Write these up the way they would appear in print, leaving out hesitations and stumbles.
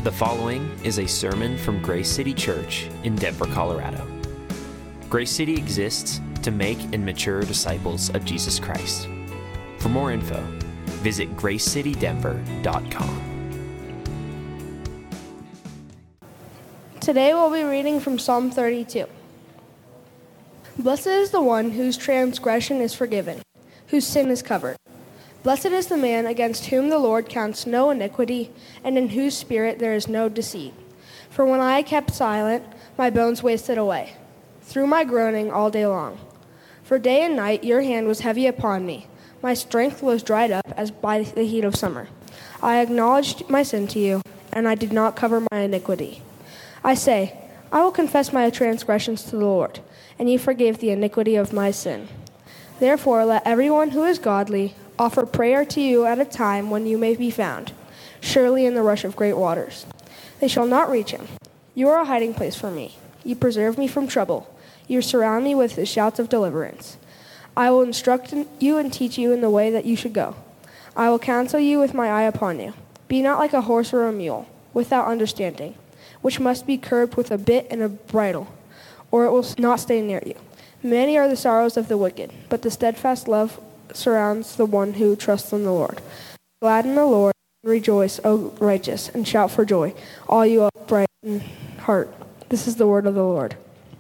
The following is a sermon from Grace City Church in Denver, Colorado. Grace City exists to make and mature disciples of Jesus Christ. For more info, visit gracecitydenver.com. Today we'll be reading from Psalm 32. Blessed is the one whose transgression is forgiven, whose sin is covered. Blessed is the man against whom the Lord counts no iniquity, and in whose spirit there is no deceit. For when I kept silent, my bones wasted away, through my groaning all day long. For day and night your hand was heavy upon me. My strength was dried up as by the heat of summer. I acknowledged my sin to you, and I did not cover my iniquity. I say, I will confess my transgressions to the Lord, and you forgave the iniquity of my sin. Therefore let everyone who is godly offer prayer to you at a time when you may be found, surely in the rush of great waters. They shall not reach him. You are a hiding place for me. You preserve me from trouble. You surround me with the shouts of deliverance. I will instruct you and teach you in the way that you should go. I will counsel you with my eye upon you. Be not like a horse or a mule, without understanding, which must be curbed with a bit and a bridle, or it will not stay near you. Many are the sorrows of the wicked, but the steadfast love surrounds the one who trusts in the Lord. Glad in the Lord, rejoice, O righteous, and shout for joy, all you upright in heart. This is the word of the Lord.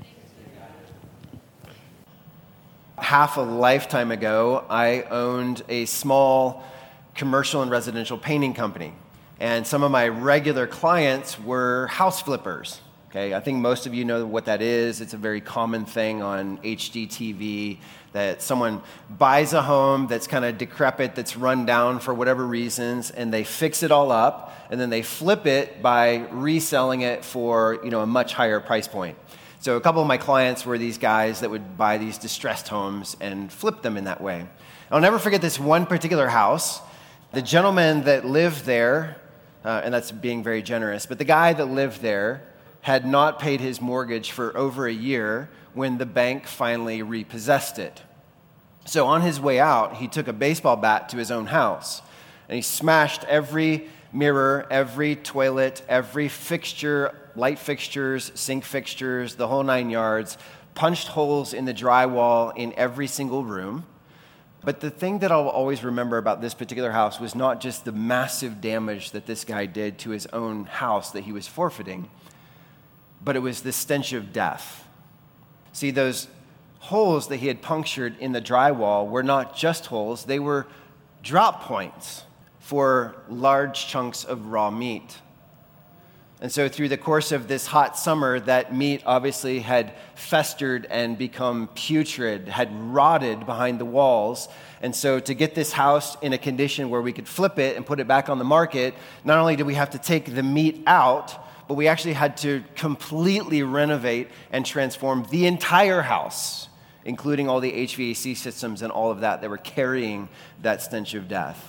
Half a lifetime ago, I owned a small commercial and residential painting company, and some of my regular clients were house flippers. Okay, I think most of you know what that is. It's a very common thing on HGTV that someone buys a home that's kind of decrepit, that's run down for whatever reasons, and they fix it all up, and then they flip it by reselling it for, a much higher price point. So a couple of my clients were these guys that would buy these distressed homes and flip them in that way. I'll never forget this one particular house. The gentleman that lived there, and that's being very generous, but the guy that lived there had not paid his mortgage for over a year when the bank finally repossessed it. So on his way out, he took a baseball bat to his own house, and he smashed every mirror, every toilet, every fixture, light fixtures, sink fixtures, the whole 9 yards, punched holes in the drywall in every single room. But the thing that I'll always remember about this particular house was not just the massive damage that this guy did to his own house that he was forfeiting, but it was the stench of death. See, those holes that he had punctured in the drywall were not just holes, they were drop points for large chunks of raw meat. And so through the course of this hot summer, that meat obviously had festered and become putrid, had rotted behind the walls. And so to get this house in a condition where we could flip it and put it back on the market, not only did we have to take the meat out, but we actually had to completely renovate and transform the entire house, including all the HVAC systems and all of that were carrying that stench of death.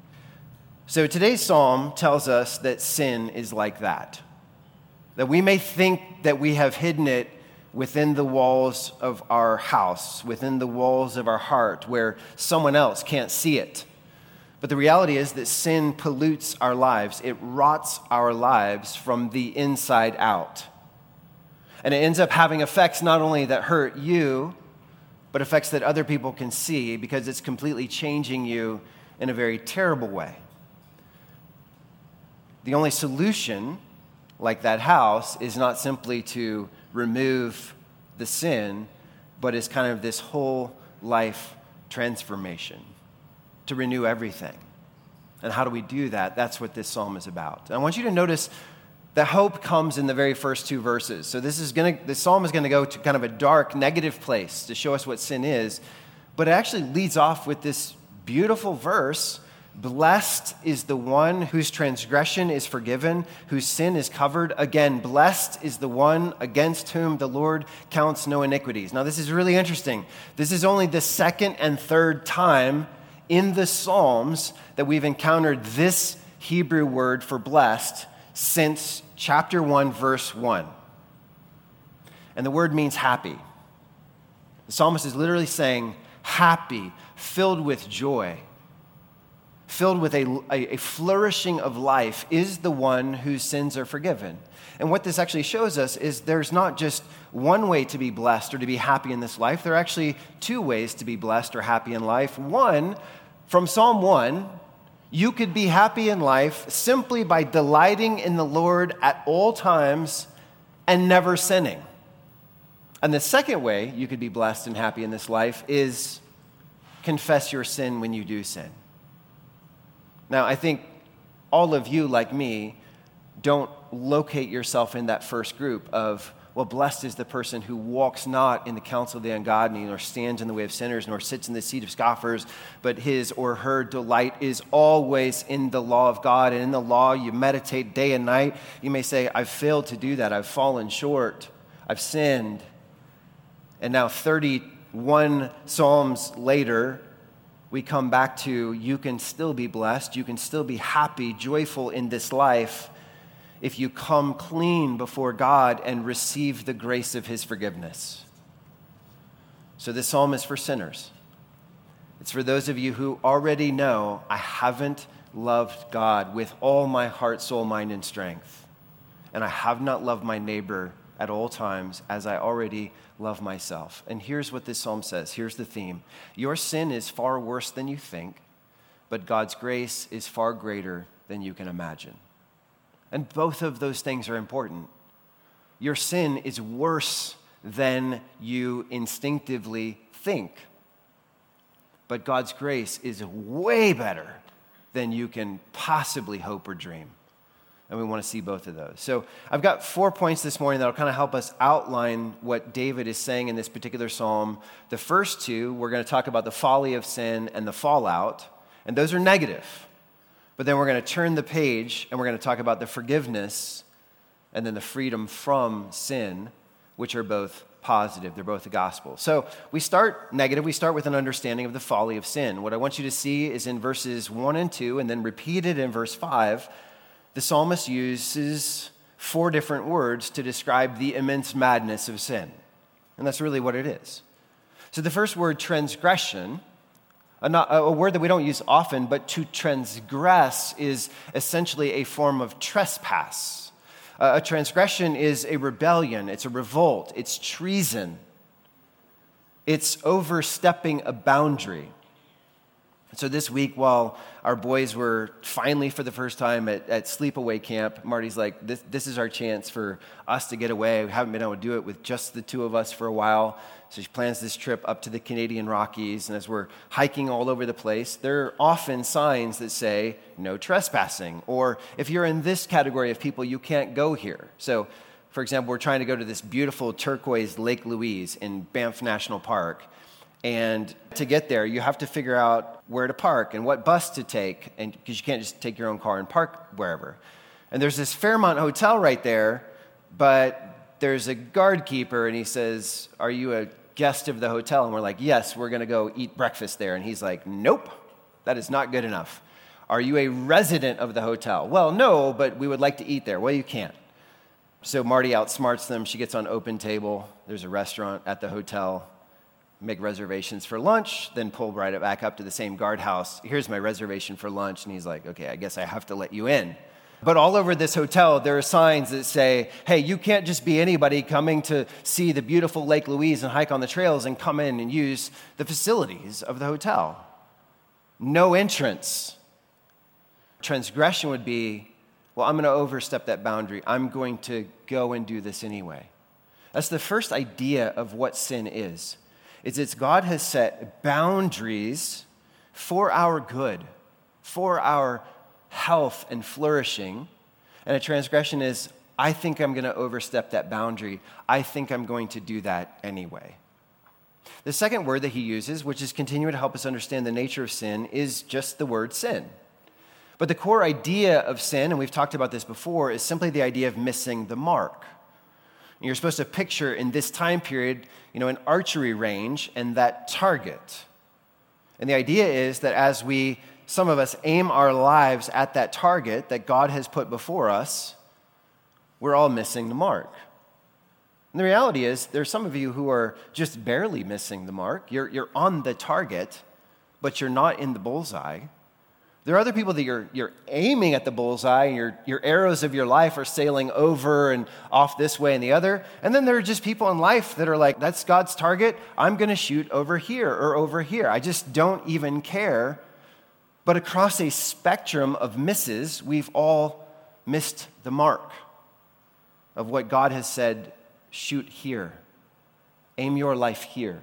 So today's psalm tells us that sin is like that we may think that we have hidden it within the walls of our house, within the walls of our heart, where someone else can't see it. But the reality is that sin pollutes our lives. It rots our lives from the inside out. And it ends up having effects not only that hurt you, but effects that other people can see because it's completely changing you in a very terrible way. The only solution, like that house, is not simply to remove the sin, but is kind of this whole life transformation, to renew everything. And how do we do that? That's what this psalm is about. And I want you to notice that hope comes in the very first two verses. So this psalm is going to go to kind of a dark, negative place to show us what sin is, but it actually leads off with this beautiful verse. Blessed is the one whose transgression is forgiven, whose sin is covered. Again, blessed is the one against whom the Lord counts no iniquities. Now, this is really interesting. This is only the second and third time in the Psalms that we've encountered this Hebrew word for blessed since chapter 1, verse 1. And the word means happy. The psalmist is literally saying, happy, filled with joy. filled with a flourishing of life, is the one whose sins are forgiven. And what this actually shows us is there's not just one way to be blessed or to be happy in this life. There are actually two ways to be blessed or happy in life. One, from Psalm 1, you could be happy in life simply by delighting in the Lord at all times and never sinning. And the second way you could be blessed and happy in this life is confess your sin when you do sin. Now, I think all of you, like me, don't locate yourself in that first group of, well, blessed is the person who walks not in the counsel of the ungodly, nor stands in the way of sinners, nor sits in the seat of scoffers, but his or her delight is always in the law of God. And in the law you meditate day and night. You may say, I've failed to do that. I've fallen short. I've sinned. And now 31 Psalms later, we come back to, you can still be blessed. You can still be happy, joyful in this life if you come clean before God and receive the grace of his forgiveness. So this psalm is for sinners. It's for those of you who already know, I haven't loved God with all my heart, soul, mind, and strength. And I have not loved my neighbor at all times as I already love myself. And here's what this psalm says. Here's the theme. Your sin is far worse than you think, but God's grace is far greater than you can imagine. And both of those things are important. Your sin is worse than you instinctively think. But God's grace is way better than you can possibly hope or dream. And we want to see both of those. So I've got 4 points this morning that will kind of help us outline what David is saying in this particular psalm. The first two, we're going to talk about the folly of sin and the fallout. And those are negative. But then we're going to turn the page and we're going to talk about the forgiveness and then the freedom from sin, which are both positive. They're both the gospel. So we start negative. We start with an understanding of the folly of sin. What I want you to see is in verses 1 and 2 and then repeated in verse 5, the psalmist uses 4 different words to describe the immense madness of sin. And that's really what it is. So the first word, transgression, a word that we don't use often, but to transgress is essentially a form of trespass. A transgression is a rebellion, it's a revolt, it's treason. It's overstepping a boundary. So this week, while our boys were finally for the first time at sleepaway camp, Marty's like, this is our chance for us to get away. We haven't been able to do it with just the two of us for a while. So she plans this trip up to the Canadian Rockies. And as we're hiking all over the place, there are often signs that say, no trespassing. Or if you're in this category of people, you can't go here. So, for example, we're trying to go to this beautiful turquoise Lake Louise in Banff National Park. And to get there, you have to figure out where to park and what bus to take, and because you can't just take your own car and park wherever. And there's this Fairmont Hotel right there, but there's a guard keeper, and he says, are you a guest of the hotel? And we're like, yes, we're going to go eat breakfast there. And he's like, nope, that is not good enough. Are you a resident of the hotel? Well, no, but we would like to eat there. Well, you can't. So Marty outsmarts them. She gets on Open Table. There's a restaurant at the hotel. Make reservations for lunch, then pull right back up to the same guardhouse. Here's my reservation for lunch. And he's like, okay, I guess I have to let you in. But all over this hotel, there are signs that say, hey, you can't just be anybody coming to see the beautiful Lake Louise and hike on the trails and come in and use the facilities of the hotel. No entrance. Transgression would be, well, I'm going to overstep that boundary. I'm going to go and do this anyway. That's the first idea of what sin is. It's God has set boundaries for our good, for our health and flourishing. And a transgression is, I think I'm going to overstep that boundary. I think I'm going to do that anyway. The second word that he uses, which is continuing to help us understand the nature of sin, is just the word sin. But the core idea of sin, and we've talked about this before, is simply the idea of missing the mark. You're supposed to picture in this time period, an archery range and that target. And the idea is that as some of us aim our lives at that target that God has put before us, we're all missing the mark. And the reality is, there's some of you who are just barely missing the mark. You're on the target, but you're not in the bullseye. There are other people that you're aiming at the bullseye, and your arrows of your life are sailing over and off this way and the other. And then there are just people in life that are like, that's God's target. I'm going to shoot over here or over here. I just don't even care. But across a spectrum of misses, we've all missed the mark of what God has said, shoot here. Aim your life here.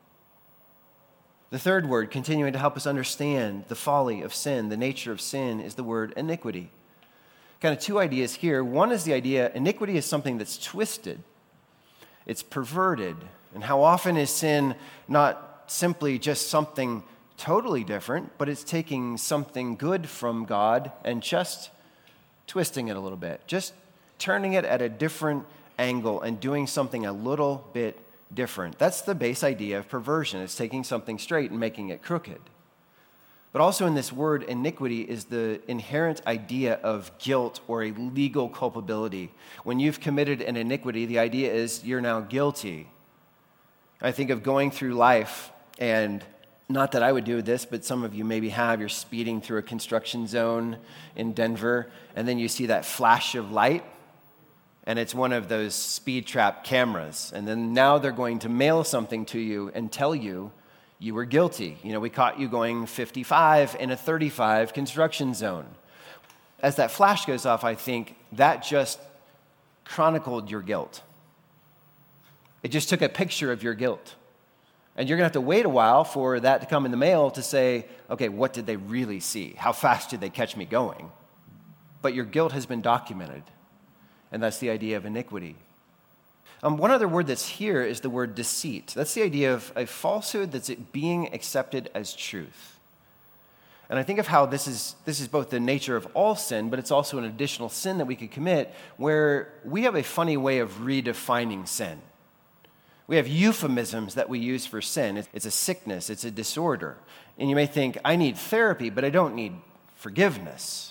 The third word, continuing to help us understand the folly of sin, the nature of sin, is the word iniquity. Kind of two ideas here. One is the idea iniquity is something that's twisted. It's perverted. And how often is sin not simply just something totally different, but it's taking something good from God and just twisting it a little bit, just turning it at a different angle and doing something a little bit different. That's the base idea of perversion. It's taking something straight and making it crooked. But also in this word, iniquity is the inherent idea of guilt or a legal culpability. When you've committed an iniquity, the idea is you're now guilty. I think of going through life, and not that I would do this, but some of you maybe have. You're speeding through a construction zone in Denver, and then you see that flash of light, and it's one of those speed trap cameras. And then now they're going to mail something to you and tell you you were guilty. You know, we caught you going 55 in a 35 construction zone. As that flash goes off, I think that just chronicled your guilt. It just took a picture of your guilt. And you're going to have to wait a while for that to come in the mail to say, okay, what did they really see? How fast did they catch me going? But your guilt has been documented. And that's the idea of iniquity. One other word that's here is the word deceit. That's the idea of a falsehood that's being accepted as truth. And I think of how this is both the nature of all sin, but it's also an additional sin that we could commit, where we have a funny way of redefining sin. We have euphemisms that we use for sin. It's a sickness, it's a disorder. And you may think, I need therapy, but I don't need forgiveness.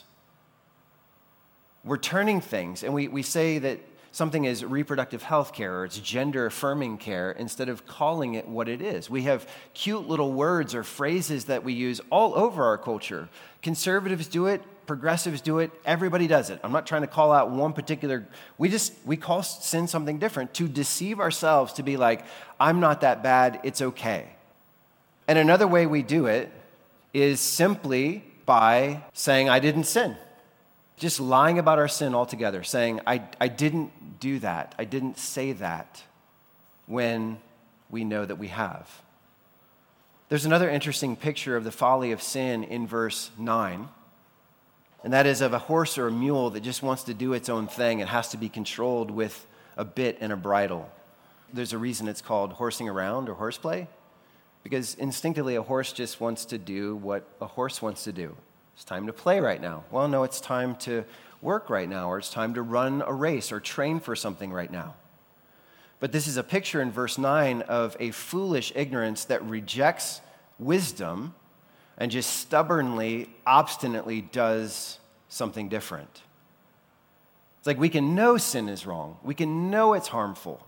We're turning things, and we say that something is reproductive health care or it's gender-affirming care instead of calling it what it is. We have cute little words or phrases that we use all over our culture. Conservatives do it, progressives do it, everybody does it. I'm not trying to call out one particular, we call sin something different to deceive ourselves, to be like, I'm not that bad, it's okay. And another way we do it is simply by saying, I didn't sin. Just lying about our sin altogether, saying, I didn't do that, I didn't say that, when we know that we have. There's another interesting picture of the folly of sin in verse 9, and that is of a horse or a mule that just wants to do its own thing. It has to be controlled with a bit and a bridle. There's a reason it's called horsing around or horseplay, because instinctively a horse just wants to do what a horse wants to do. It's time to play right now. Well, no, it's time to work right now, or it's time to run a race or train for something right now. But this is a picture in verse 9 of a foolish ignorance that rejects wisdom and just stubbornly, obstinately does something different. It's like we can know sin is wrong. We can know it's harmful.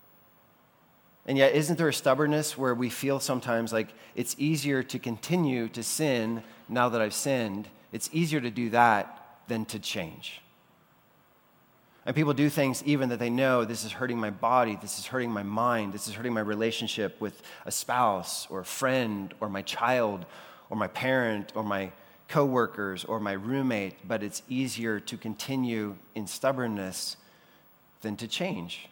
And yet, isn't there a stubbornness where we feel sometimes like it's easier to continue to sin now that I've sinned? It's easier to do that than to change. And people do things even that they know, this is hurting my body, this is hurting my mind, this is hurting my relationship with a spouse or a friend or my child or my parent or my coworkers or my roommate, but it's easier to continue in stubbornness than to change.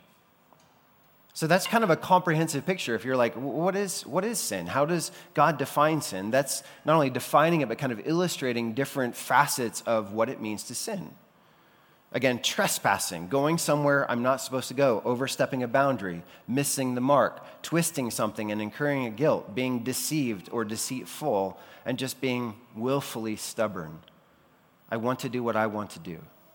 So that's kind of a comprehensive picture. If you're like, what is sin? How does God define sin? That's not only defining it, but kind of illustrating different facets of what it means to sin. Again, trespassing, going somewhere I'm not supposed to go, overstepping a boundary, missing the mark, twisting something and incurring a guilt, being deceived or deceitful, and just being willfully stubborn. I want to do what I want to do.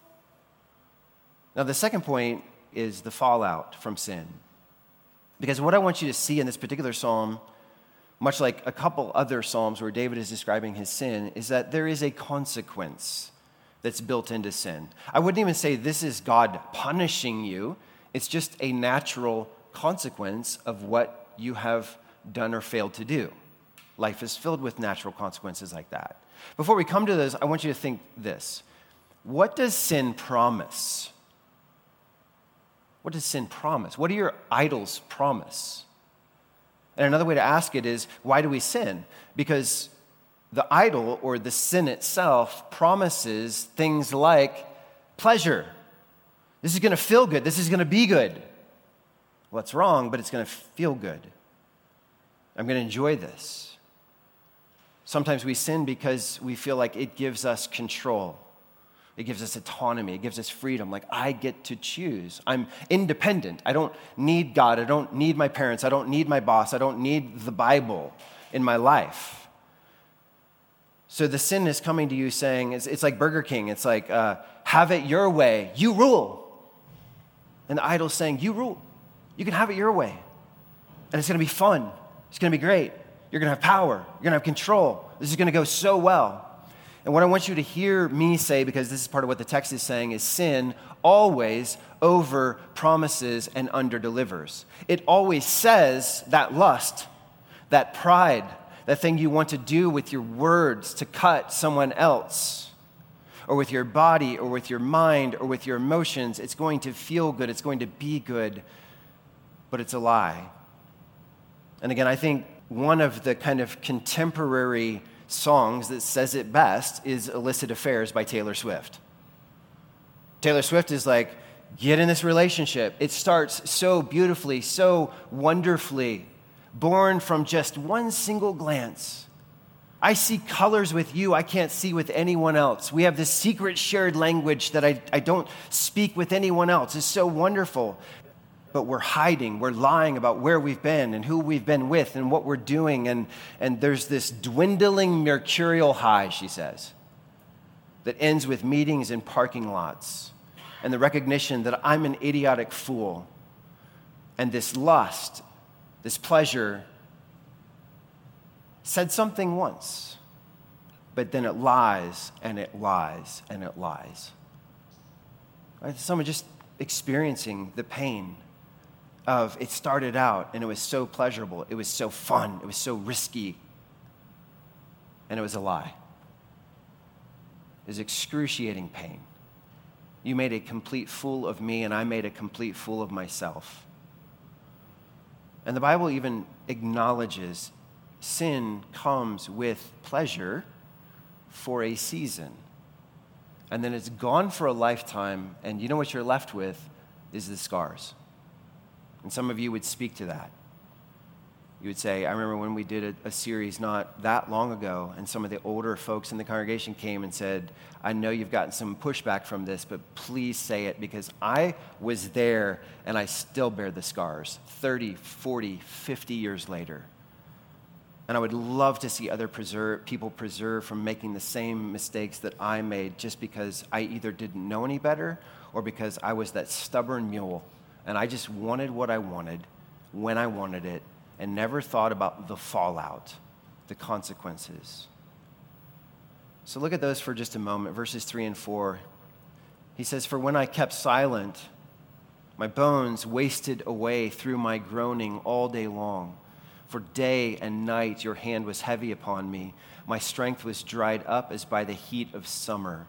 Now, the second point is the fallout from sin. Because what I want you to see in this particular psalm, much like a couple other psalms where David is describing his sin, is that there is a consequence that's built into sin. I wouldn't even say this is God punishing you. It's just a natural consequence of what you have done or failed to do. Life is filled with natural consequences like that. Before we come to those, I want you to think this. What does sin promise? What does sin promise? What do your idols promise? And another way to ask it is, why do we sin? Because the idol or the sin itself promises things like pleasure. This is going to feel good. This is going to be good. Well, it's wrong, but it's going to feel good. I'm going to enjoy this. Sometimes we sin because we feel like it gives us control. It gives us autonomy. It gives us freedom. Like, I get to choose. I'm independent. I don't need God. I don't need my parents. I don't need my boss. I don't need the Bible in my life. So the sin is coming to you saying, it's like Burger King. It's like, have it your way. You rule. And the idol's saying, you rule. You can have it your way. And it's going to be fun. It's going to be great. You're going to have power. You're going to have control. This is going to go so well. And what I want you to hear me say, because this is part of what the text is saying, is sin always over promises and under delivers. It always says that lust, that pride, that thing you want to do with your words to cut someone else, or with your body, or with your mind, or with your emotions. It's going to feel good. It's going to be good, but it's a lie. And again, I think one of the kind of contemporary songs that says it best is Illicit Affairs by Taylor Swift. Taylor Swift is like, get in this relationship. It starts so beautifully, so wonderfully, born from just one single glance. I see colors with you I can't see with anyone else. We have this secret shared language that I don't speak with anyone else. It's so wonderful. But we're hiding, we're lying about where we've been and who we've been with and what we're doing. And there's this dwindling mercurial high, she says, that ends with meetings in parking lots and the recognition that I'm an idiotic fool. And this lust, this pleasure, said something once, but then it lies and it lies and it lies. Right? Someone just experiencing the pain of it started out and it was so pleasurable, it was so fun, it was so risky, and it was a lie. It was excruciating pain. You made a complete fool of me and I made a complete fool of myself. And the Bible even acknowledges sin comes with pleasure for a season. And then it's gone for a lifetime, and you know what you're left with is the scars. And some of you would speak to that. You would say, I remember when we did a series not that long ago, and some of the older folks in the congregation came and said, I know you've gotten some pushback from this, but please say it, because I was there and I still bear the scars 30, 40, 50 years later. And I would love to see other people preserved from making the same mistakes that I made just because I either didn't know any better or because I was that stubborn mule and I just wanted what I wanted when I wanted it and never thought about the fallout, the consequences. So look at those for just a moment, verses 3 and 4. He says, for when I kept silent, my bones wasted away through my groaning all day long. For day and night your hand was heavy upon me. My strength was dried up as by the heat of summer.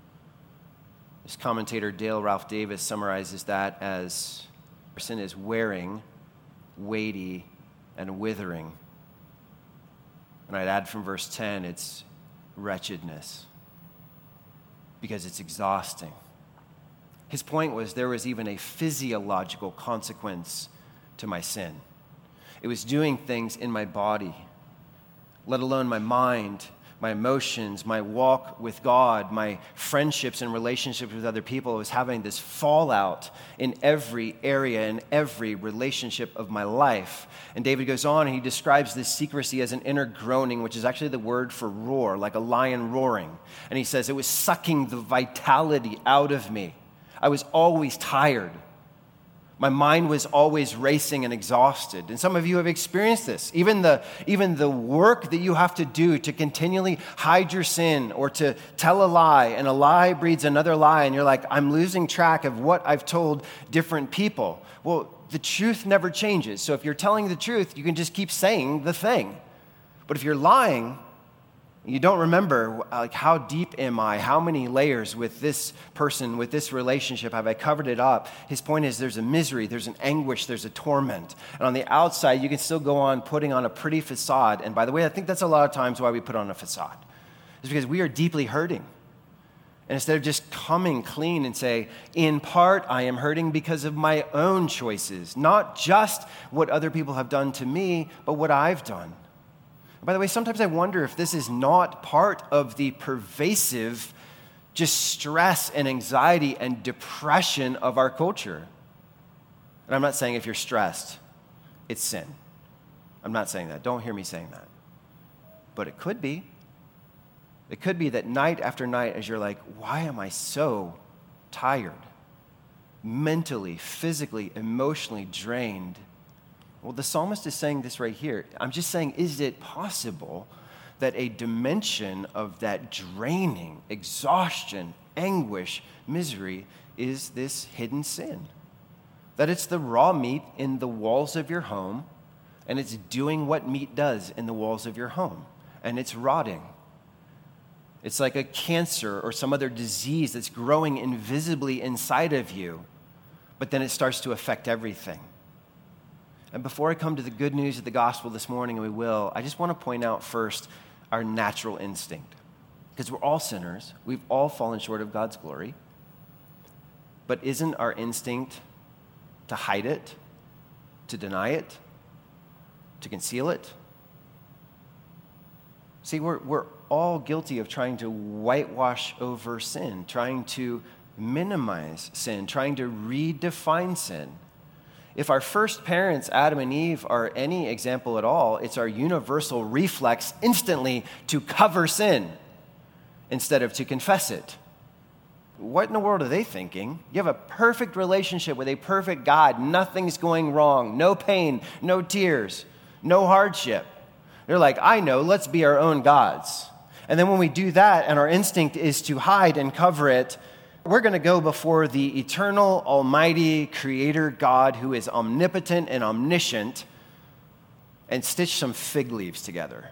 This commentator Dale Ralph Davis summarizes that as sin is wearing, weighty, and withering. And I'd add from verse 10, it's wretchedness, because it's exhausting. His point was there was even a physiological consequence to my sin. It was doing things in my body, let alone my mind, my emotions, my walk with God, my friendships and relationships with other people. It was having this fallout in every area, in every relationship of my life. And David goes on and he describes this secrecy as an inner groaning, which is actually the word for roar, like a lion roaring. And he says, it was sucking the vitality out of me. I was always tired. My mind was always racing and exhausted. And some of you have experienced this. Even the work that you have to do to continually hide your sin or to tell a lie, and a lie breeds another lie, and you're like, I'm losing track of what I've told different people. Well, the truth never changes. So if you're telling the truth, you can just keep saying the thing. But if you're lying, You don't remember, like, how deep am I? How many layers with this person, with this relationship have I covered it up? His point is there's a misery, there's an anguish, there's a torment. And on the outside, you can still go on putting on a pretty facade. And by the way, I think that's a lot of times why we put on a facade. It's because we are deeply hurting. And instead of just coming clean and say, in part, I am hurting because of my own choices, not just what other people have done to me, but what I've done. By the way, sometimes I wonder if this is not part of the pervasive just stress and anxiety and depression of our culture. And I'm not saying if you're stressed, it's sin. I'm not saying that. Don't hear me saying that. But it could be. It could be that night after night, as you're like, why am I so tired? Mentally, physically, emotionally drained. Well, the psalmist is saying this right here. I'm just saying, is it possible that a dimension of that draining, exhaustion, anguish, misery is this hidden sin? That it's the raw meat in the walls of your home, and it's doing what meat does in the walls of your home, and it's rotting. It's like a cancer or some other disease that's growing invisibly inside of you, but then it starts to affect everything. And before I come to the good news of the gospel this morning, and we will, I just want to point out first our natural instinct. Because we're all sinners. We've all fallen short of God's glory. But isn't our instinct to hide it, to deny it, to conceal it? See, we're all guilty of trying to whitewash over sin, trying to minimize sin, trying to redefine sin. If our first parents, Adam and Eve, are any example at all, it's our universal reflex instantly to cover sin instead of to confess it. What in the world are they thinking? You have a perfect relationship with a perfect God. Nothing's going wrong. No pain, no tears, no hardship. They're like, I know, let's be our own gods. And then when we do that and our instinct is to hide and cover it, we're going to go before the eternal, almighty, creator God who is omnipotent and omniscient and stitch some fig leaves together.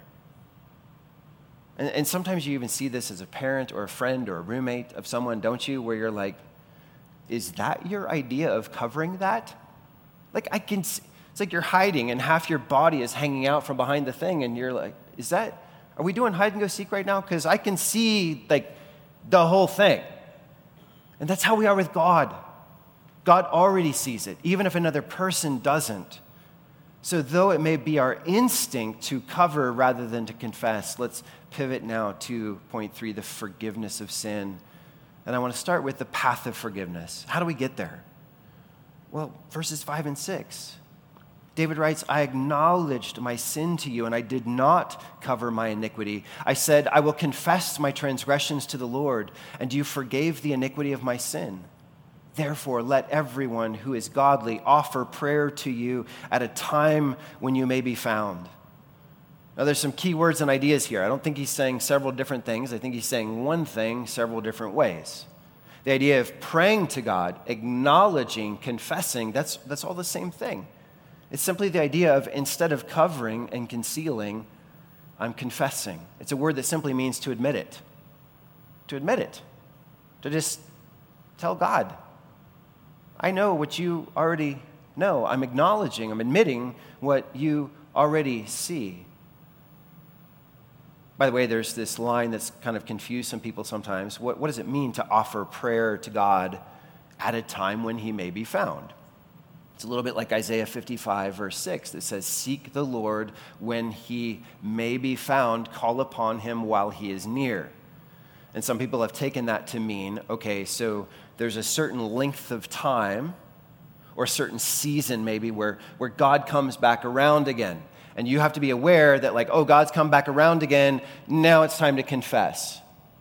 And sometimes you even see this as a parent or a friend or a roommate of someone, don't you, where you're like, is that your idea of covering that? Like, it's like you're hiding and half your body is hanging out from behind the thing and you're like, are we doing hide and go seek right now? Because I can see, like, the whole thing. And that's how we are with God. God already sees it, even if another person doesn't. So though it may be our instinct to cover rather than to confess, let's pivot now to point 3, the forgiveness of sin. And I want to start with the path of forgiveness. How do we get there? Well, verses 5 and 6. David writes, I acknowledged my sin to you, and I did not cover my iniquity. I said, I will confess my transgressions to the Lord, and you forgave the iniquity of my sin. Therefore, let everyone who is godly offer prayer to you at a time when you may be found. Now, there's some key words and ideas here. I don't think he's saying several different things. I think he's saying one thing several different ways. The idea of praying to God, acknowledging, confessing, that's all the same thing. It's simply the idea of instead of covering and concealing, I'm confessing. It's a word that simply means to admit it. To admit it. To just tell God, I know what you already know. I'm acknowledging, I'm admitting what you already see. By the way, there's this line that's kind of confused some people sometimes. What does it mean to offer prayer to God at a time when he may be found? It's a little bit like Isaiah 55, verse 6, that says, seek the Lord when he may be found, call upon him while he is near. And some people have taken that to mean, okay, so there's a certain length of time or a certain season maybe where God comes back around again. And you have to be aware that like, oh, God's come back around again, now it's time to confess.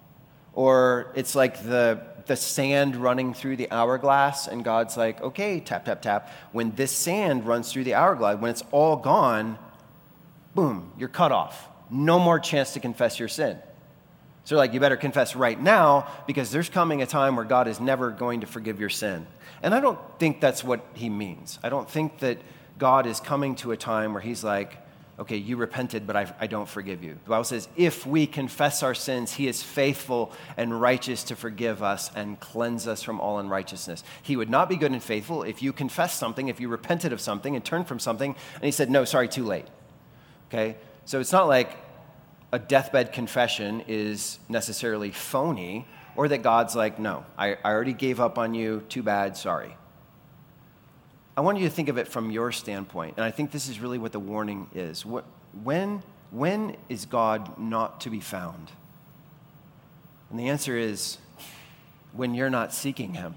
Or it's like the sand running through the hourglass, and God's like, okay, tap, tap, tap. When this sand runs through the hourglass, when it's all gone, boom, you're cut off. No more chance to confess your sin. So like, you better confess right now, because there's coming a time where God is never going to forgive your sin. And I don't think that's what he means. I don't think that God is coming to a time where he's like, okay, you repented, but I don't forgive you. The Bible says, if we confess our sins, he is faithful and righteous to forgive us and cleanse us from all unrighteousness. He would not be good and faithful if you confessed something, if you repented of something and turned from something, and he said, no, sorry, too late. Okay? So it's not like a deathbed confession is necessarily phony, or that God's like, no, I already gave up on you, too bad, sorry. I want you to think of it from your standpoint, and I think this is really what the warning is. When is God not to be found? And the answer is when you're not seeking him.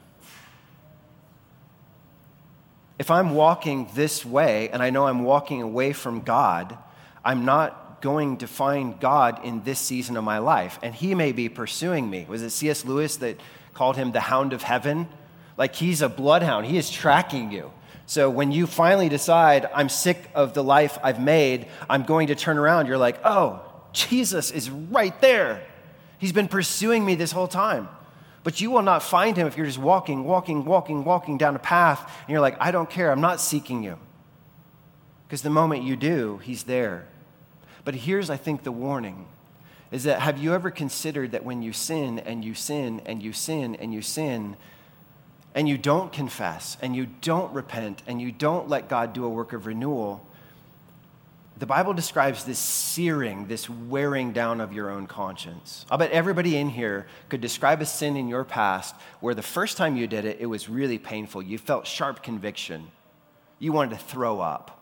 If I'm walking this way, and I know I'm walking away from God, I'm not going to find God in this season of my life, and he may be pursuing me. Was it C.S. Lewis that called him the hound of heaven? Like, he's a bloodhound. He is tracking you. So when you finally decide, I'm sick of the life I've made, I'm going to turn around, you're like, oh, Jesus is right there. He's been pursuing me this whole time. But you will not find him if you're just walking down a path, and you're like, I don't care, I'm not seeking you. Because the moment you do, he's there. But here's, I think, the warning, is that have you ever considered that when you sin and you sin and you sin and you sin, and you don't confess, and you don't repent, and you don't let God do a work of renewal, the Bible describes this searing, this wearing down of your own conscience. I'll bet everybody in here could describe a sin in your past where the first time you did it, it was really painful. You felt sharp conviction. You wanted to throw up.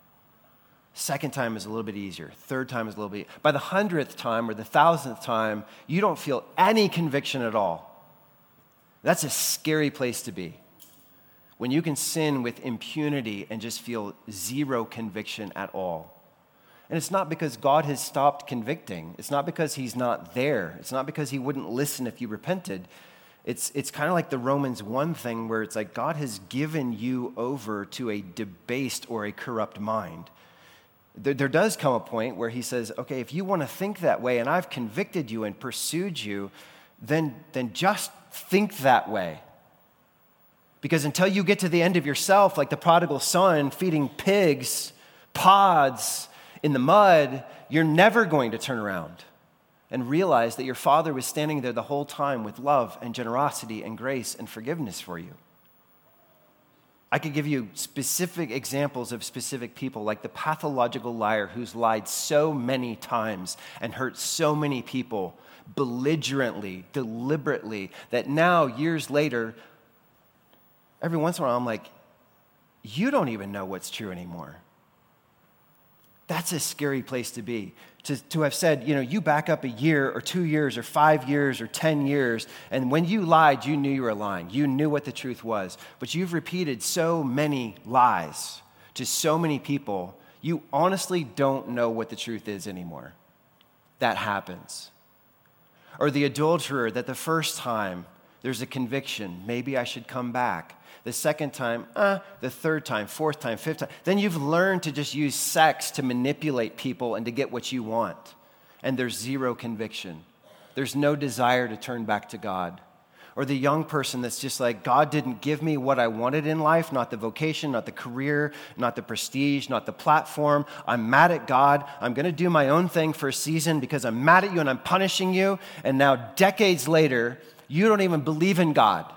Second time is a little bit easier. Third time is a little bit. By the 100th time or the 1,000th time, you don't feel any conviction at all. That's a scary place to be. When you can sin with impunity and just feel zero conviction at all. And it's not because God has stopped convicting. It's not because he's not there. It's not because he wouldn't listen if you repented. It's kind of like the Romans 1 thing where it's like God has given you over to a debased or a corrupt mind. There does come a point where he says, okay, if you want to think that way and I've convicted you and pursued you, then just think that way. Because until you get to the end of yourself, like the prodigal son feeding pigs, pods in the mud, you're never going to turn around and realize that your father was standing there the whole time with love and generosity and grace and forgiveness for you. I could give you specific examples of specific people, like the pathological liar who's lied so many times and hurt so many people belligerently, deliberately, that now, years later, every once in a while, I'm like, you don't even know what's true anymore. That's a scary place to be. To have said, you back up a year or 2 years or 5 years or 10 years, and when you lied, you knew you were lying. You knew what the truth was. But you've repeated so many lies to so many people, you honestly don't know what the truth is anymore. That happens. Or the adulterer that the first time there's a conviction, maybe I should come back. The second time, the third time, fourth time, fifth time. Then you've learned to just use sex to manipulate people and to get what you want. And there's zero conviction. There's no desire to turn back to God. Or the young person that's just like, God didn't give me what I wanted in life, not the vocation, not the career, not the prestige, not the platform. I'm mad at God. I'm going to do my own thing for a season because I'm mad at you and I'm punishing you. And now decades later, you don't even believe in God.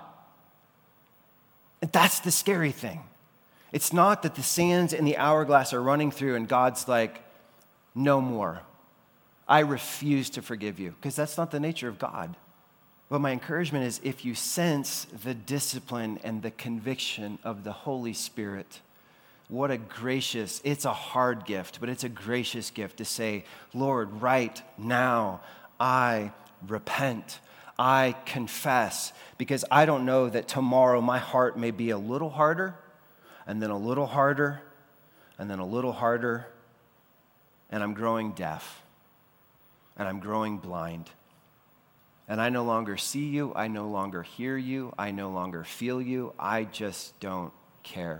And that's the scary thing. It's not that the sands in the hourglass are running through and God's like, no more. I refuse to forgive you, because that's not the nature of God. But my encouragement is, if you sense the discipline and the conviction of the Holy Spirit, what a gracious, it's a hard gift, but it's a gracious gift to say, Lord, right now, I repent. I confess, because I don't know that tomorrow my heart may be a little harder, and then a little harder, and then a little harder, and I'm growing deaf, and I'm growing blind. And I no longer see you, I no longer hear you, I no longer feel you, I just don't care.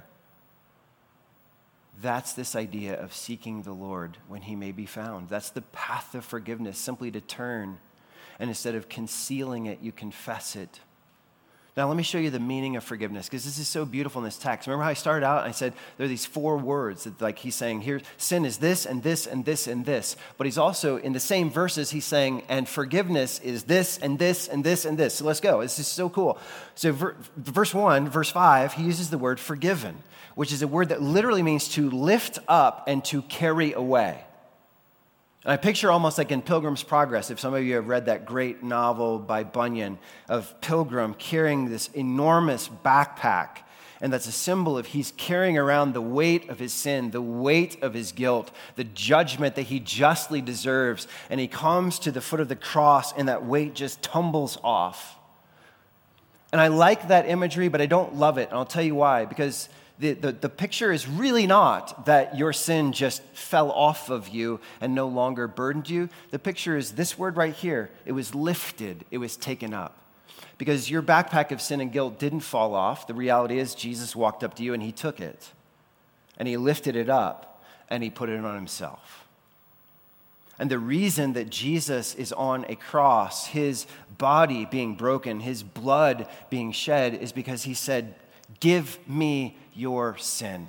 That's this idea of seeking the Lord when he may be found. That's the path of forgiveness, simply to turn, and instead of concealing it, you confess it. Now, let me show you the meaning of forgiveness, because this is so beautiful in this text. Remember how I started out and I said there are these 4 words that, like, he's saying here, sin is this and this and this and this. But he's also, in the same verses, he's saying, and forgiveness is this and this and this and this. So let's go. This is so cool. So verse 1, verse 5, he uses the word forgiven, which is a word that literally means to lift up and to carry away. And I picture almost like in Pilgrim's Progress, if some of you have read that great novel by Bunyan of Pilgrim carrying this enormous backpack, and that's a symbol of he's carrying around the weight of his sin, the weight of his guilt, the judgment that he justly deserves, and he comes to the foot of the cross and that weight just tumbles off. And I like that imagery, but I don't love it, and I'll tell you why, because the picture is really not that your sin just fell off of you and no longer burdened you. The picture is this word right here. It was lifted. It was taken up. Because your backpack of sin and guilt didn't fall off. The reality is Jesus walked up to you and he took it. And he lifted it up and he put it on himself. And the reason that Jesus is on a cross, his body being broken, his blood being shed, is because he said, give me your sin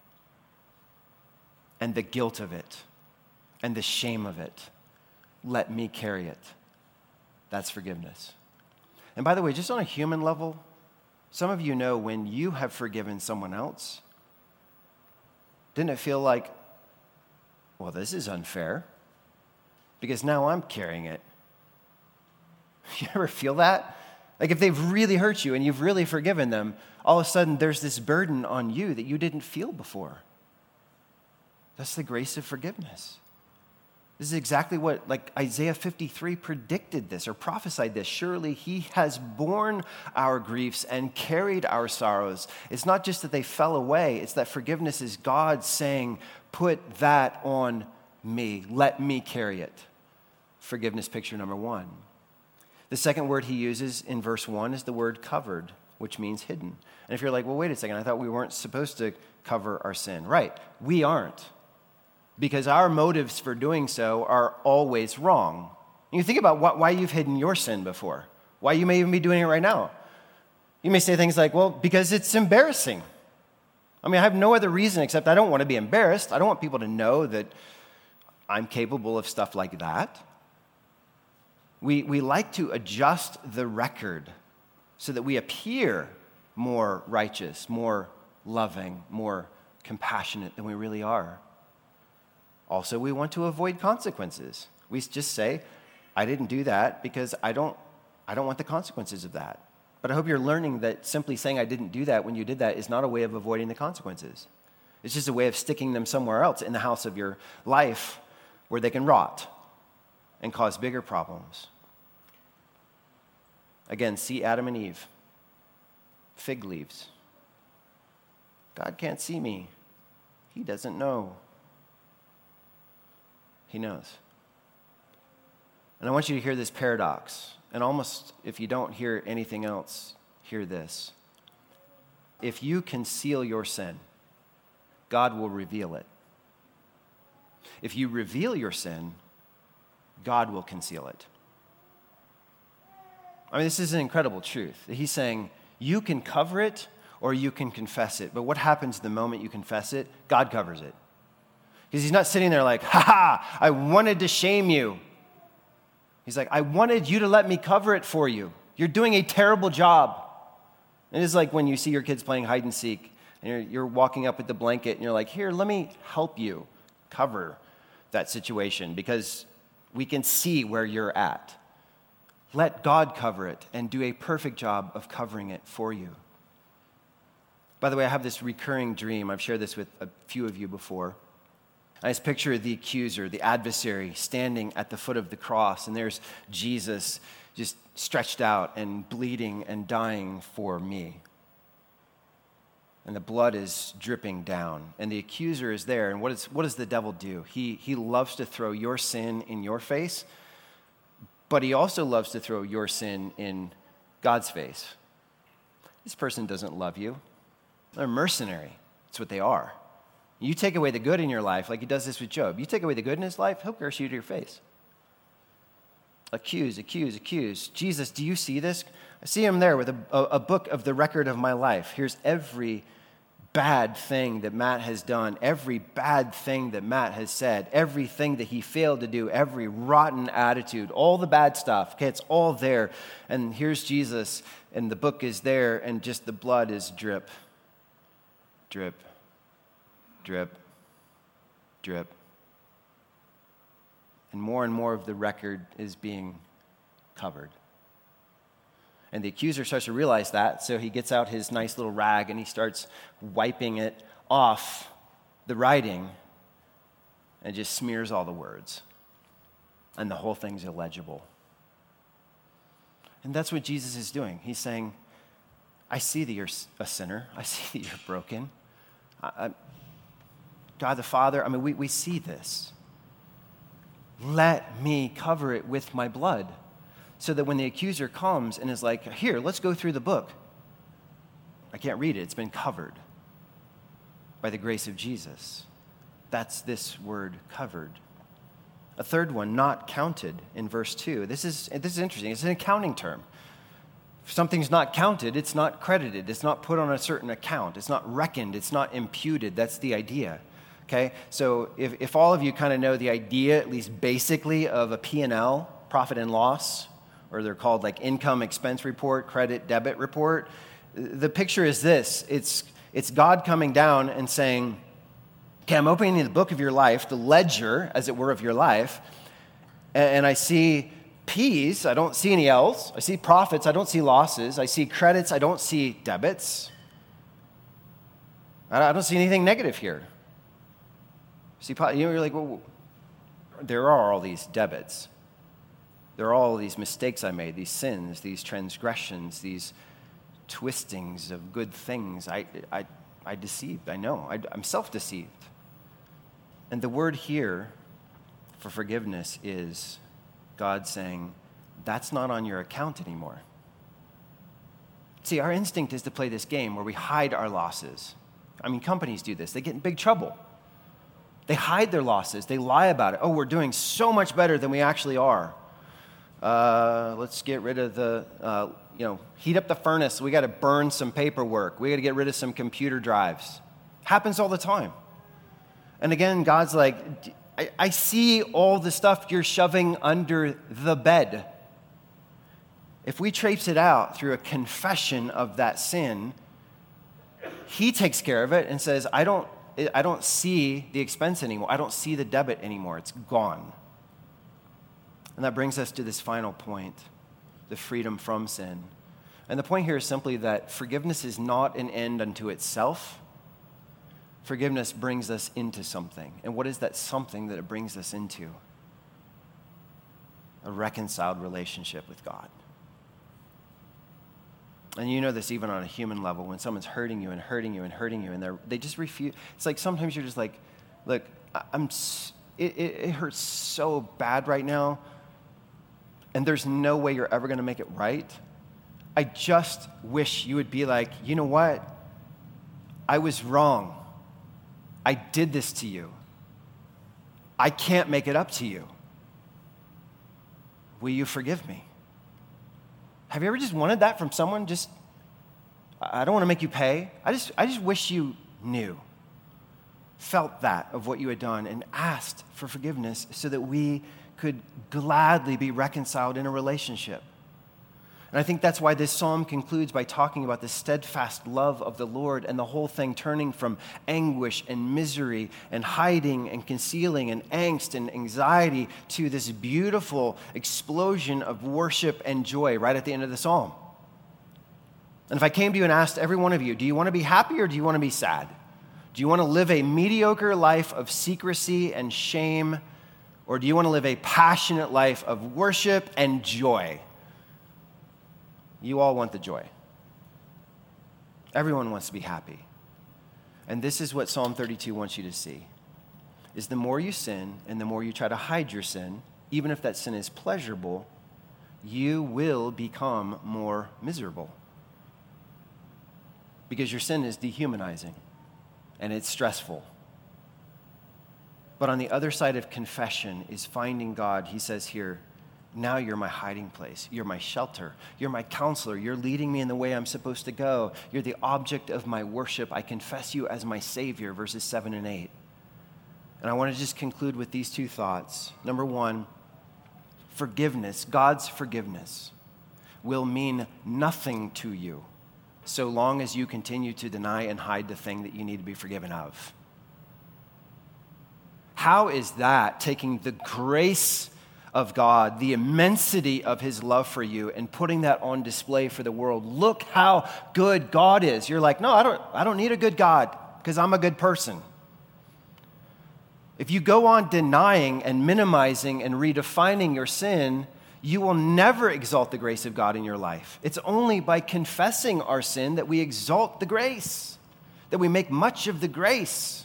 and the guilt of it and the shame of it. Let me carry it. That's forgiveness. And by the way, just on a human level, some of you know when you have forgiven someone else, didn't it feel like, well, this is unfair because now I'm carrying it? You ever feel that? Like if they've really hurt you and you've really forgiven them, all of a sudden there's this burden on you that you didn't feel before. That's the grace of forgiveness. This is exactly what, like Isaiah 53 predicted this or prophesied this. Surely he has borne our griefs and carried our sorrows. It's not just that they fell away. It's that forgiveness is God saying, put that on me. Let me carry it. Forgiveness picture number 1. The second word he uses in verse 1 is the word covered, which means hidden. And if you're like, well, wait a second, I thought we weren't supposed to cover our sin. Right, we aren't. Because our motives for doing so are always wrong. And you think about why you've hidden your sin before, why you may even be doing it right now. You may say things like, well, because it's embarrassing. I mean, I have no other reason except I don't want to be embarrassed. I don't want people to know that I'm capable of stuff like that. We like to adjust the record so that we appear more righteous, more loving, more compassionate than we really are. Also, we want to avoid consequences. We just say, I didn't do that because I don't want the consequences of that. But I hope you're learning that simply saying I didn't do that when you did that is not a way of avoiding the consequences. It's just a way of sticking them somewhere else in the house of your life where they can rot and cause bigger problems. Again, see Adam and Eve. Fig leaves. God can't see me. He doesn't know. He knows. And I want you to hear this paradox. And almost, if you don't hear anything else, hear this. If you conceal your sin, God will reveal it. If you reveal your sin, God will conceal it. I mean, this is an incredible truth. He's saying, you can cover it or you can confess it. But what happens the moment you confess it? God covers it. Because he's not sitting there like, I wanted to shame you. He's like, I wanted you to let me cover it for you. You're doing a terrible job. It is like when you see your kids playing hide and seek, and you're walking up with the blanket, and you're like, here, let me help you cover that situation, because we can see where you're at. Let God cover it and do a perfect job of covering it for you. By the way, I have this recurring dream. I've shared this with a few of you before. I just picture the accuser, the adversary, standing at the foot of the cross, and there's Jesus just stretched out and bleeding and dying for me. And the blood is dripping down, and the accuser is there. And what does the devil do? He loves to throw your sin in your face, but he also loves to throw your sin in God's face. This person doesn't love you. They're mercenary. That's what they are. You take away the good in your life, like he does this with Job. You take away the good in his life, he'll curse you to your face. Accuse. Jesus, do you see this? I see him there with a book of the record of my life. Here's every bad thing that Matt has done, every bad thing that Matt has said, everything that he failed to do, every rotten attitude, all the bad stuff. Okay, it's all there. And here's Jesus, and the book is there, and just the blood is drip, drip, drip, drip. And more of the record is being covered. And the accuser starts to realize that, so he gets out his nice little rag and he starts wiping it off the writing and just smears all the words. And the whole thing's illegible. And that's what Jesus is doing. He's saying, I see that you're a sinner. I see that you're broken. God the Father, we see this. Let me cover it with my blood, so that when the accuser comes and is like, here, let's go through the book. I can't read it. It's been covered by the grace of Jesus. That's this word, covered. A third one, not counted, in verse 2. This is interesting. It's an accounting term. If something's not counted, it's not credited. It's not put on a certain account. It's not reckoned. It's not imputed. That's the idea. Okay, so if all of you kind of know the idea, at least basically, of a P&L, profit and loss, or they're called like income expense report, credit debit report, the picture is this. It's God coming down and saying, okay, I'm opening the book of your life, the ledger, as it were, of your life, and I see P's, I don't see any L's. I see profits, I don't see losses. I see credits, I don't see debits. I don't see anything negative here. See, you're like, well, there are all these debits. There are all these mistakes I made, these sins, these transgressions, these twistings of good things. I deceived, I know. I'm self-deceived. And the word here for forgiveness is God saying, that's not on your account anymore. See, our instinct is to play this game where we hide our losses. Companies do this. They get in big trouble. They hide their losses. They lie about it. Oh, we're doing so much better than we actually are. Let's get rid of heat up the furnace. We got to burn some paperwork. We got to get rid of some computer drives. Happens all the time. And again, God's like, I see all the stuff you're shoving under the bed. If we traipse it out through a confession of that sin, he takes care of it and says, I don't see the expense anymore. I don't see the debit anymore. It's gone. And that brings us to this final point, the freedom from sin. And the point here is simply that forgiveness is not an end unto itself. Forgiveness brings us into something. And what is that something that it brings us into? A reconciled relationship with God. And you know this even on a human level, when someone's hurting you, and they just refuse. It's like sometimes you're just like, look, it hurts so bad right now, and there's no way you're ever going to make it right. I just wish you would be like, you know what? I was wrong. I did this to you. I can't make it up to you. Will you forgive me? Have you ever just wanted that from someone? Just, I don't want to make you pay. I just wish you knew, felt that of what you had done, and asked for forgiveness so that we could gladly be reconciled in a relationship. And I think that's why this psalm concludes by talking about the steadfast love of the Lord, and the whole thing turning from anguish and misery and hiding and concealing and angst and anxiety to this beautiful explosion of worship and joy right at the end of the psalm. And if I came to you and asked every one of you, do you want to be happy or do you want to be sad? Do you want to live a mediocre life of secrecy and shame, or do you want to live a passionate life of worship and joy? You all want the joy. Everyone wants to be happy. And this is what Psalm 32 wants you to see, is the more you sin and the more you try to hide your sin, even if that sin is pleasurable, you will become more miserable. Because your sin is dehumanizing and it's stressful. But on the other side of confession is finding God, he says here, Now you're my hiding place. You're my shelter. You're my counselor. You're leading me in the way I'm supposed to go. You're the object of my worship. I confess you as my Savior, verses 7 and 8. And I want to just conclude with these two thoughts. Number one, forgiveness, God's forgiveness, will mean nothing to you so long as you continue to deny and hide the thing that you need to be forgiven of. How is that taking the grace of God, the immensity of his love for you, and putting that on display for the world? Look how good God is. You're like, no, I don't need a good God because I'm a good person. If you go on denying and minimizing and redefining your sin, you will never exalt the grace of God in your life. It's only by confessing our sin that we exalt the grace, that we make much of the grace.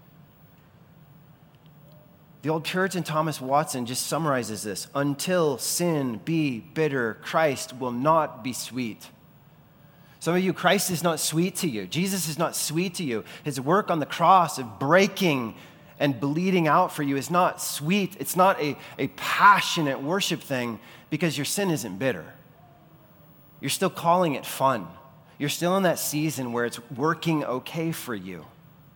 The old Puritan Thomas Watson just summarizes this. Until sin be bitter, Christ will not be sweet. Some of you, Christ is not sweet to you. Jesus is not sweet to you. His work on the cross of breaking and bleeding out for you is not sweet. It's not a passionate worship thing because your sin isn't bitter. You're still calling it fun. You're still in that season where it's working okay for you.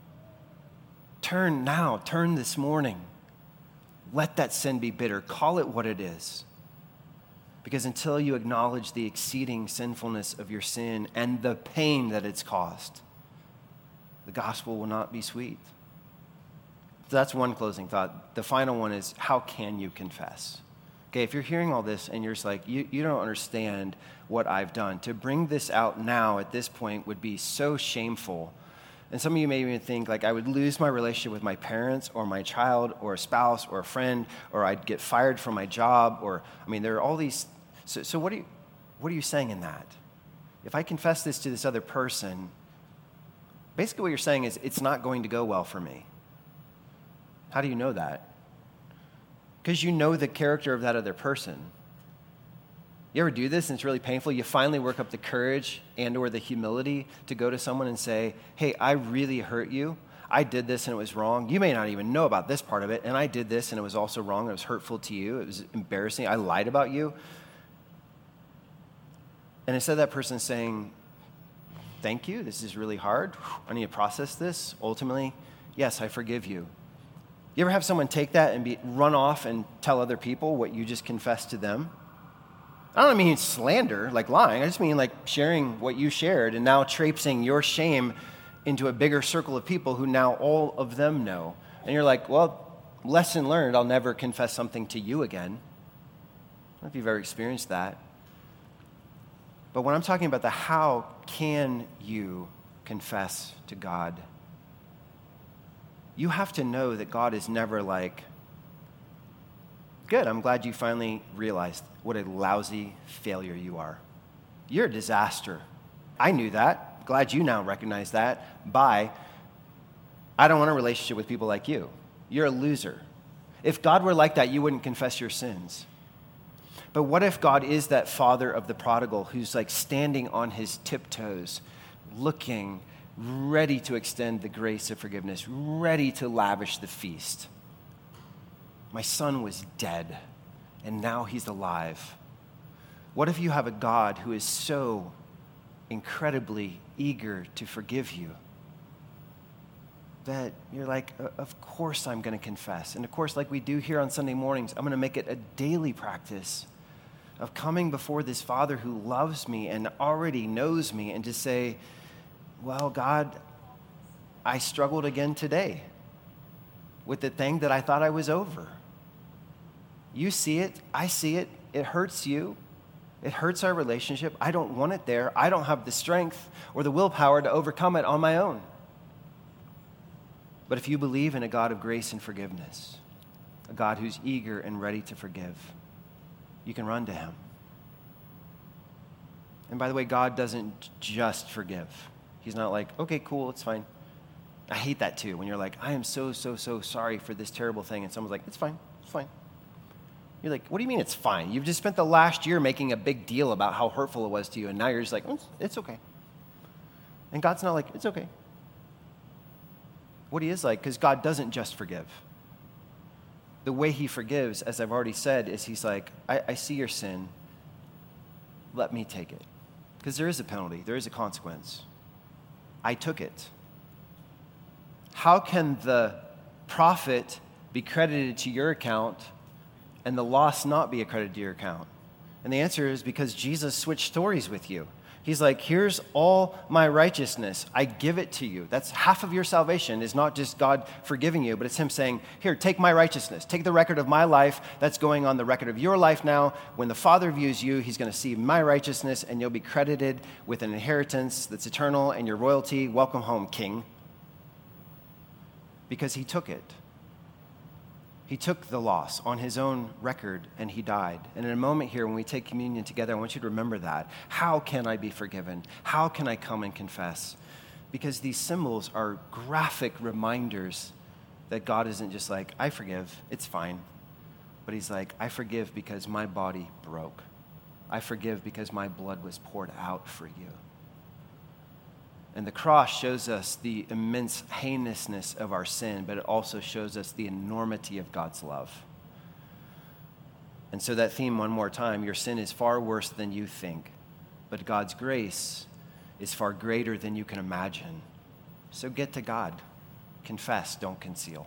Turn now, turn this morning. Let that sin be bitter. Call it what it is. Because until you acknowledge the exceeding sinfulness of your sin and the pain that it's caused, the gospel will not be sweet. So that's one closing thought. The final one is, how can you confess? Okay, if you're hearing all this and you're just like, you don't understand what I've done. To bring this out now at this point would be so shameful. And some of you may even think, like, I would lose my relationship with my parents or my child or a spouse or a friend, or I'd get fired from my job, or, I mean, there are all these. So what are you saying in that? If I confess this to this other person, basically what you're saying is, it's not going to go well for me. How do you know that? Because you know the character of that other person. You ever do this and it's really painful? You finally work up the courage and or the humility to go to someone and say, hey, I really hurt you. I did this and it was wrong. You may not even know about this part of it, and I did this and it was also wrong. It was hurtful to you. It was embarrassing. I lied about you. And instead of that person saying, thank you, this is really hard. I need to process this. Ultimately, yes, I forgive you. You ever have someone take that and run off and tell other people what you just confessed to them? I don't mean slander, like lying. I just mean like sharing what you shared and now traipsing your shame into a bigger circle of people who now all of them know. And you're like, well, lesson learned, I'll never confess something to you again. I don't know if you've ever experienced that. But when I'm talking about the how can you confess to God, you have to know that God is never like, good, I'm glad you finally realized what a lousy failure you are. You're a disaster. I knew that. Glad you now recognize that. Bye. I don't want a relationship with people like you. You're a loser. If God were like that, you wouldn't confess your sins. But what if God is that father of the prodigal who's like standing on his tiptoes, looking, ready to extend the grace of forgiveness, ready to lavish the feast? My son was dead, and now he's alive. What if you have a God who is so incredibly eager to forgive you that you're like, of course I'm going to confess. And of course, like we do here on Sunday mornings, I'm going to make it a daily practice of coming before this Father who loves me and already knows me and to say, well, God, I struggled again today with the thing that I thought I was over. You see it, I see it, it hurts you, it hurts our relationship. I don't want it there. I don't have the strength or the willpower to overcome it on my own. But if you believe in a God of grace and forgiveness, a God who's eager and ready to forgive, you can run to him. And by the way, God doesn't just forgive. He's not like, okay, cool, it's fine. I hate that too, when you're like, I am so sorry for this terrible thing, and someone's like, it's fine. You're like, what do you mean it's fine? You've just spent the last year making a big deal about how hurtful it was to you, and now you're just like, it's okay. And God's not like, it's okay. What he is like, because God doesn't just forgive. the way he forgives, as I've already said, is he's like, I see your sin. Let me take it. Because there is a penalty. There is a consequence. I took it. How can the profit be credited to your account and the loss not be accredited to your account? And the answer is because Jesus switched stories with you. He's like, here's all my righteousness. I give it to you. That's half of your salvation is not just God forgiving you, but it's him saying, here, take my righteousness. Take the record of my life that's going on the record of your life now. When the Father views you, he's going to see my righteousness, and you'll be credited with an inheritance that's eternal and your royalty. Welcome home, King. Because he took it. He took the loss on his own record, and he died. And in a moment here, when we take communion together, I want you to remember that. How can I be forgiven? How can I come and confess? Because these symbols are graphic reminders that God isn't just like, I forgive, it's fine. But he's like, I forgive because my body broke. I forgive because my blood was poured out for you. And the cross shows us the immense heinousness of our sin, but it also shows us the enormity of God's love. And so that theme one more time, your sin is far worse than you think, but God's grace is far greater than you can imagine. So get to God. Confess, don't conceal.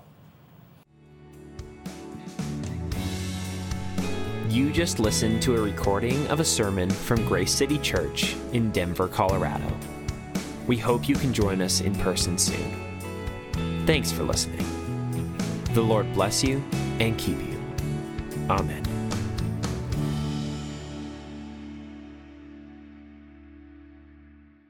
You just listened to a recording of a sermon from Grace City Church in Denver, Colorado. We hope you can join us in person soon. Thanks for listening. The Lord bless you and keep you. Amen.